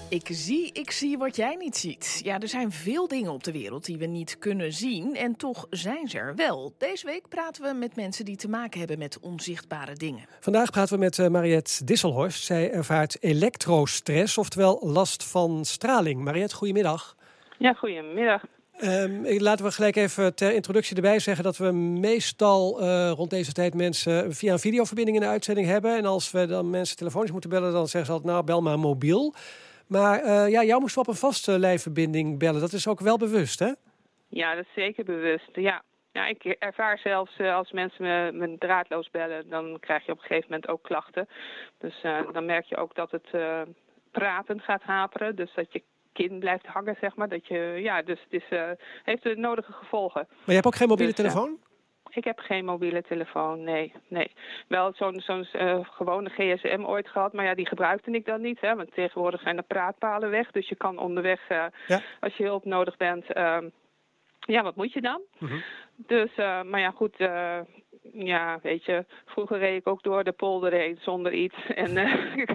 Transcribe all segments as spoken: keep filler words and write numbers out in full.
Ik zie, ik zie wat jij niet ziet. Ja, er zijn veel dingen op de wereld die we niet kunnen zien en toch zijn ze er wel. Deze week praten we met mensen die te maken hebben met onzichtbare dingen. Vandaag praten we met uh, Mariette Disselhorst. Zij ervaart elektrostress, oftewel last van straling. Mariette, goedemiddag. Ja, goedemiddag. Um, laten we gelijk even ter introductie erbij zeggen dat we meestal uh, rond deze tijd mensen via een videoverbinding in de uitzending hebben. En als we dan mensen telefonisch moeten bellen, dan zeggen ze altijd, nou, bel maar mobiel. Maar uh, ja, jou moesten we op een vaste lijnverbinding bellen. Dat is ook wel bewust, hè? Ja, dat is zeker bewust, ja. Ja, ik ervaar zelfs uh, als mensen me, me draadloos bellen, dan krijg je op een gegeven moment ook klachten. Dus uh, dan merk je ook dat het uh, praten gaat haperen, dus dat je kin blijft hangen, zeg maar. Dat je, ja, dus het is, uh, heeft de nodige gevolgen. Maar je hebt ook geen mobiele dus, telefoon? Uh, Ik heb geen mobiele telefoon, nee. nee. Wel zo'n zo'n uh, gewone gsm ooit gehad, maar ja, die gebruikte ik dan niet. Hè, want tegenwoordig zijn de praatpalen weg, dus je kan onderweg, uh, ja. als je hulp nodig bent, uh, ja, wat moet je dan? Uh-huh. Dus, uh, maar ja, goed, uh, ja, weet je, vroeger reed ik ook door de polder heen zonder iets. En uh,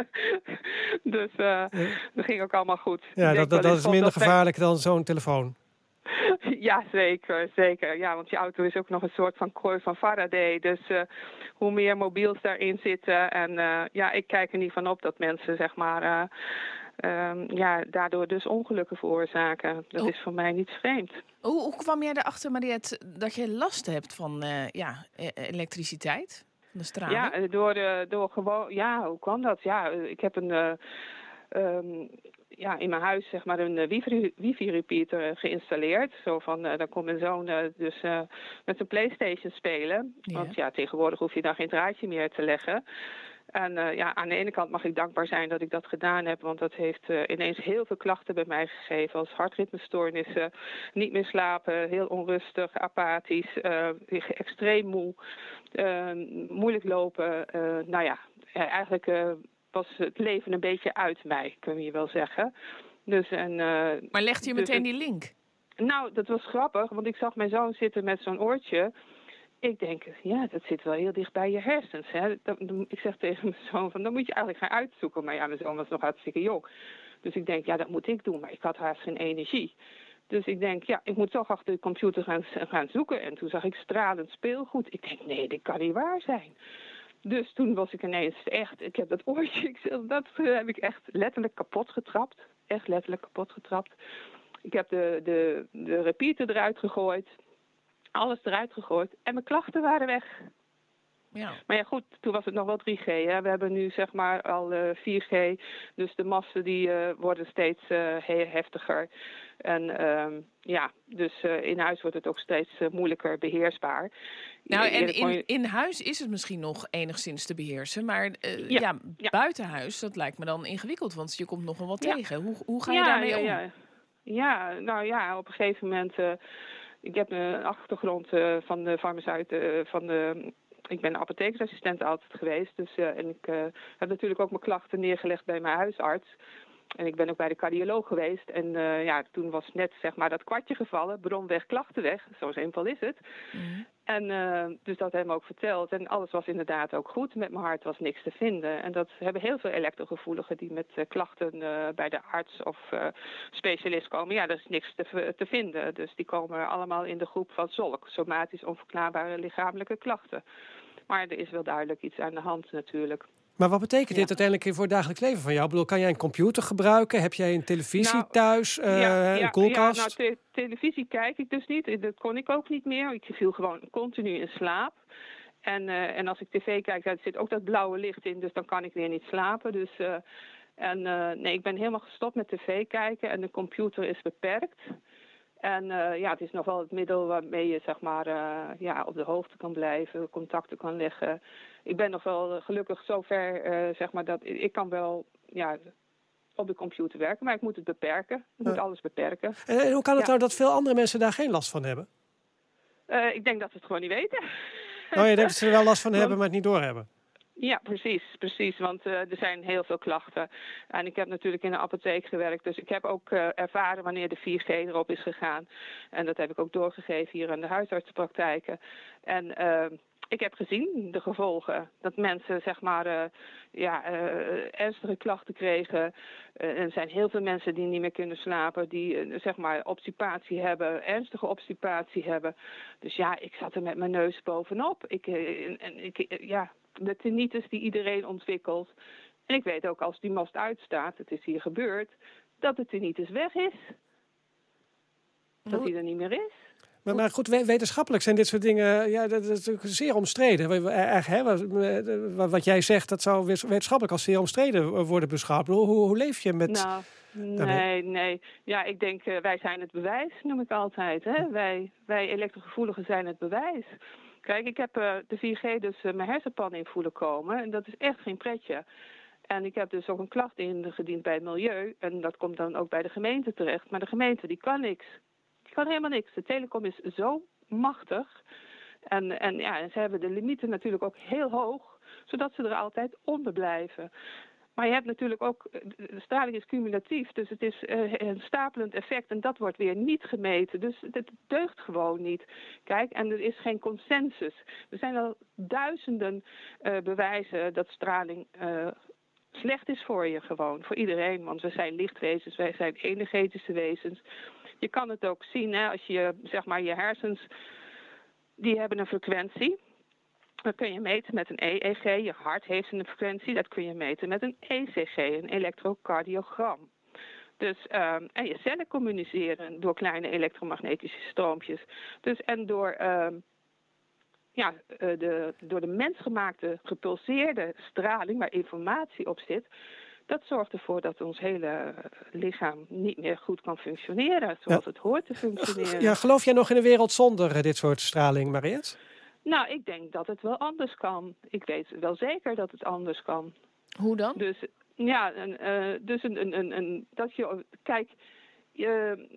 dus uh, ja. dat ging ook allemaal goed. Ja, dat, dat, dat is minder gevaarlijk dan zo'n telefoon. Ja, zeker, zeker. Ja, want je auto is ook nog een soort van kooi van Faraday. Dus uh, hoe meer mobiels daarin zitten. En uh, ja, ik kijk er niet van op dat mensen, zeg maar, uh, um, ja, daardoor dus ongelukken veroorzaken. Dat oh. is voor mij niet vreemd. Hoe, hoe kwam jij erachter, Mariette, dat je last hebt van uh, ja, elektriciteit? Van de straling? Ja, door, uh, door gewoon, ja, hoe kwam dat? Ja, ik heb een... Uh, um, ja, in mijn huis zeg maar een wifi, wifi-repeater geïnstalleerd. Zo van, uh, dan kon mijn zoon uh, dus uh, met zijn PlayStation spelen. Ja. Want ja, tegenwoordig hoef je daar geen draadje meer te leggen. En uh, ja, aan de ene kant mag ik dankbaar zijn dat ik dat gedaan heb. Want dat heeft uh, ineens heel veel klachten bij mij gegeven. Als hartritmestoornissen, niet meer slapen, heel onrustig, apathisch, uh, extreem moe, uh, moeilijk lopen. Uh, nou ja, eigenlijk... Uh, was het leven een beetje uit mij, kun je wel zeggen. Dus, en, uh, maar legde je dus meteen die link? Nou, dat was grappig, want ik zag mijn zoon zitten met zo'n oortje. Ik denk, ja, dat zit wel heel dicht bij je hersens. Hè? Dat, ik zeg tegen mijn zoon, van, dan moet je eigenlijk gaan uitzoeken. Maar ja, mijn zoon was nog hartstikke jong. Dus ik denk, ja, dat moet ik doen. Maar ik had haast geen energie. Dus ik denk, ja, ik moet toch achter de computer gaan, gaan zoeken. En toen zag ik stralend speelgoed. Ik denk, nee, dit kan niet waar zijn. Dus toen was ik ineens echt, ik heb dat oortje, ik zeg, dat uh, heb ik echt letterlijk kapot getrapt. Echt letterlijk kapot getrapt. Ik heb de, de, de repeater eruit gegooid. Alles eruit gegooid. En mijn klachten waren weg. Ja. Maar ja goed, toen was het nog wel drie G. Hè. We hebben nu zeg maar al uh, vier G. Dus de masten die uh, worden steeds uh, heftiger. En uh, ja, dus uh, in huis wordt het ook steeds uh, moeilijker beheersbaar. Nou, en in, in huis is het misschien nog enigszins te beheersen. Maar uh, ja, ja, ja, buiten huis, dat lijkt me dan ingewikkeld. Want je komt nogal wat ja. tegen. Hoe, hoe ga je ja, daarmee ja, om? Ja. ja, nou ja, op een gegeven moment... Uh, ik heb een achtergrond uh, van de farmaceuten, uh, van de... Ik ben apothekersassistent altijd geweest. Dus, uh, en ik uh, heb natuurlijk ook mijn klachten neergelegd bij mijn huisarts. En ik ben ook bij de cardioloog geweest. En uh, ja, toen was net zeg maar dat kwartje gevallen. Bron weg, klachten weg. Zo simpel is het. Mm. En uh, dus dat hebben we ook verteld. En alles was inderdaad ook goed. Met mijn hart was niks te vinden. En dat hebben heel veel elektrogevoeligen die met uh, klachten uh, bij de arts of uh, specialist komen. Ja, er is niks te, te vinden. Dus die komen allemaal in de groep van zolk. Somatisch onverklaarbare lichamelijke klachten. Maar er is wel duidelijk iets aan de hand natuurlijk. Maar wat betekent dit ja. uiteindelijk voor het dagelijks leven van jou? Ik bedoel, kan jij een computer gebruiken? Heb jij een televisie nou, thuis? Uh, ja, ja, een koelkast? Ja, nou, te- televisie kijk ik dus niet. Dat kon ik ook niet meer. Ik viel gewoon continu in slaap. En, uh, en als ik tv kijk, daar zit ook dat blauwe licht in. Dus dan kan ik weer niet slapen. Dus, uh, en uh, nee, ik ben helemaal gestopt met tv kijken. En de computer is beperkt. En uh, ja, het is nog wel het middel waarmee je zeg maar uh, ja, op de hoogte kan blijven, contacten kan leggen. Ik ben nog wel uh, gelukkig zover, uh, zeg maar, dat ik kan wel ja, op de computer werken, maar ik moet het beperken. Ik moet ja. alles beperken. En, en hoe kan het ja. nou dat veel andere mensen daar geen last van hebben? Uh, ik denk dat ze het gewoon niet weten. Oh, je denkt dat ze er wel last van hebben, maar het niet doorhebben? Ja, precies, precies. Want uh, er zijn heel veel klachten. En ik heb natuurlijk in de apotheek gewerkt. Dus ik heb ook uh, ervaren wanneer de vier G erop is gegaan. En dat heb ik ook doorgegeven hier aan de huisartsenpraktijken. En uh, ik heb gezien de gevolgen. Dat mensen zeg maar uh, ja, uh, ernstige klachten kregen. Uh, er zijn heel veel mensen die niet meer kunnen slapen. Die uh, zeg maar obstipatie hebben. Ernstige obstipatie hebben. Dus ja, ik zat er met mijn neus bovenop. Ik, uh, en, ik, uh, ja, de tinnitus die iedereen ontwikkelt. En ik weet ook als die mast uitstaat, het is hier gebeurd, dat de tinnitus weg is. Dat hij er niet meer is. Maar, maar goed, wetenschappelijk zijn dit soort dingen, ja, dat is natuurlijk zeer omstreden. Erg, hè? Wat jij zegt, dat zou wetenschappelijk als zeer omstreden worden beschouwd. Hoe, hoe leef je met... Nou, nee, nee. Ja, ik denk, uh, wij zijn het bewijs, noem ik altijd. Hè? Wij, wij elektrogevoeligen zijn het bewijs. Kijk, ik heb uh, de vier G dus uh, mijn hersenpan in voelen komen. En dat is echt geen pretje. En ik heb dus ook een klacht ingediend bij het milieu. En dat komt dan ook bij de gemeente terecht. Maar de gemeente, die kan niks. Kan helemaal niks. De telecom is zo machtig. En, en, ja, en ze hebben de limieten natuurlijk ook heel hoog, zodat ze er altijd onder blijven. Maar je hebt natuurlijk ook, de straling is cumulatief, dus het is uh, een stapelend effect en dat wordt weer niet gemeten. Dus het deugt gewoon niet. Kijk, en er is geen consensus. Er zijn al duizenden uh, bewijzen dat straling uh, slecht is voor je gewoon, voor iedereen. Want we zijn lichtwezens, wij zijn energetische wezens. Je kan het ook zien, hè, als je, zeg maar, je hersens, die hebben een frequentie. Dat kun je meten met een E E G. Je hart heeft een frequentie, dat kun je meten met een E C G, een elektrocardiogram. Dus, um, en je cellen communiceren door kleine elektromagnetische stroompjes. Dus, en door, um, ja, de, door de mensgemaakte gepulseerde straling, waar informatie op zit, dat zorgt ervoor dat ons hele lichaam niet meer goed kan functioneren zoals ja. het hoort te functioneren. Ja, geloof jij nog in een wereld zonder dit soort straling, Mariette? Nou, ik denk dat het wel anders kan. Ik weet wel zeker dat het anders kan. Hoe dan? Dus ja, een, uh, dus een, een, een, een, dat je, kijk, je,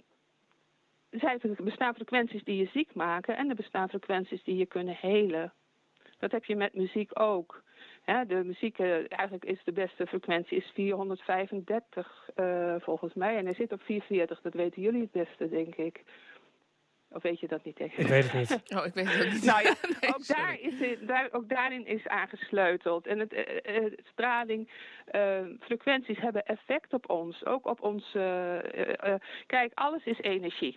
er bestaan frequenties die je ziek maken en er bestaan frequenties die je kunnen helen. Dat heb je met muziek ook. Ja, de muziek, uh, eigenlijk is de beste frequentie is vierhonderdvijfendertig uh, volgens mij. En hij zit op vierhonderdveertig, dat weten jullie het beste, denk ik. Of weet je dat niet tegen? Ik weet het niet. Oh, ik weet het niet. Nou ja, nee, ook, daar is het, daar, ook daarin is aangesleuteld. En het, uh, uh, straling, uh, frequenties hebben effect op ons. Ook op ons... Uh, uh, uh, kijk, alles is energie.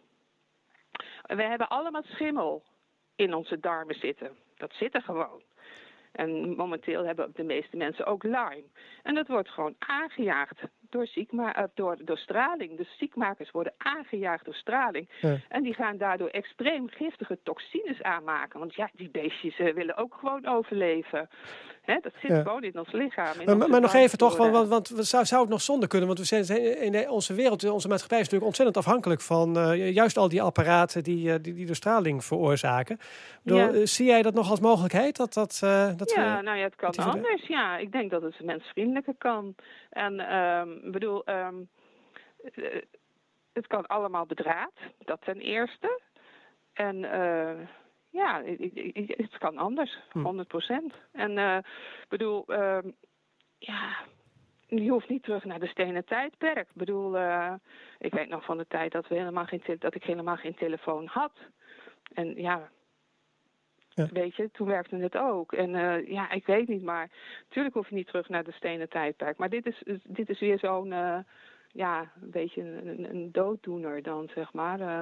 We hebben allemaal schimmel in onze darmen zitten. Dat zit er gewoon. En momenteel hebben de meeste mensen ook Lyme. En dat wordt gewoon aangejaagd door, ziekma- door, door straling. Dus ziekmakers worden aangejaagd door straling. Ja. En die gaan daardoor extreem giftige toxines aanmaken. Want ja, die beestjes uh, willen ook gewoon overleven. Hè, dat zit ja. gewoon in ons lichaam. In maar onze maar nog even toch, want, want, want zou, zou het nog zonder kunnen? Want we zijn in onze wereld, onze maatschappij is natuurlijk ontzettend afhankelijk van uh, juist al die apparaten die, uh, die, die de straling veroorzaken. Bedoel, ja. uh, zie jij dat nog als mogelijkheid? Dat, dat, uh, dat ja, we, nou ja, het kan anders. Ja, ik denk dat het mensvriendelijker kan. En um, ik bedoel, um, uh, het kan allemaal bedraad, dat ten eerste. En uh, ja, ik, ik, het kan anders, honderd procent. En ik uh, bedoel, uh, ja, je hoeft niet terug naar de stenen tijdperk. Ik bedoel, uh, ik weet nog van de tijd dat, we helemaal geen te- dat ik helemaal geen telefoon had. En ja... Ja. Weet je, toen werkte het ook. En uh, ja, ik weet niet, maar natuurlijk hoef je niet terug naar de stenen tijdperk. Maar dit is, dit is weer zo'n, uh, ja, een beetje een, een dooddoener dan, zeg maar. Uh,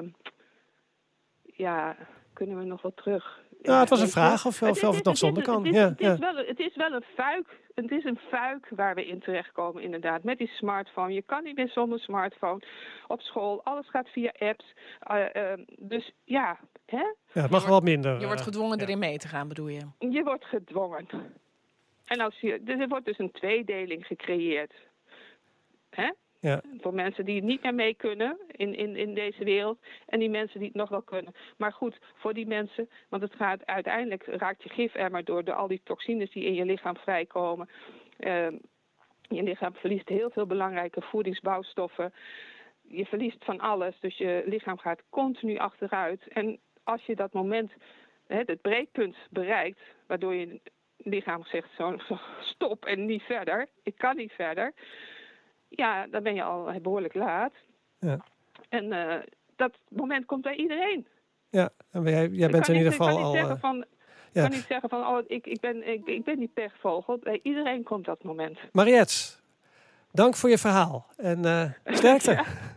ja, kunnen we nog wat terug? Ja, ja, het was een vraag of, of, of het nog zonder kan. Het is, ja, het, ja. is wel, het is wel een fuik. Het is een fuik waar we in terechtkomen, inderdaad. Met die smartphone. Je kan niet meer zonder smartphone. Op school, alles gaat via apps. Uh, uh, dus ja, hè? Ja, het mag wel wat minder. Je wordt gedwongen uh, erin mee te gaan, bedoel je? Je wordt gedwongen. En als je, er wordt dus een tweedeling gecreëerd. Hè? Ja. Voor mensen die niet meer mee kunnen in, in, in deze wereld. En die mensen die het nog wel kunnen. Maar goed, voor die mensen, want het gaat uiteindelijk raakt je gifemmer door, door al die toxines die in je lichaam vrijkomen. Uh, je lichaam verliest heel veel belangrijke voedingsbouwstoffen. Je verliest van alles, dus je lichaam gaat continu achteruit. En als je dat moment, hè, het breekpunt bereikt, waardoor je lichaam zegt zo, zo stop en niet verder. Ik kan niet verder. Ja, dan ben je al behoorlijk laat. Ja. En uh, dat moment komt bij iedereen. Ja, en jij, jij bent in ieder geval al... Ik kan niet zeggen van... Ik kan niet zeggen van, oh, ik, ik, ben, ik, ik ben die pechvogel. Bij iedereen komt dat moment. Mariette, dank voor je verhaal. En uh, sterkte. Ja.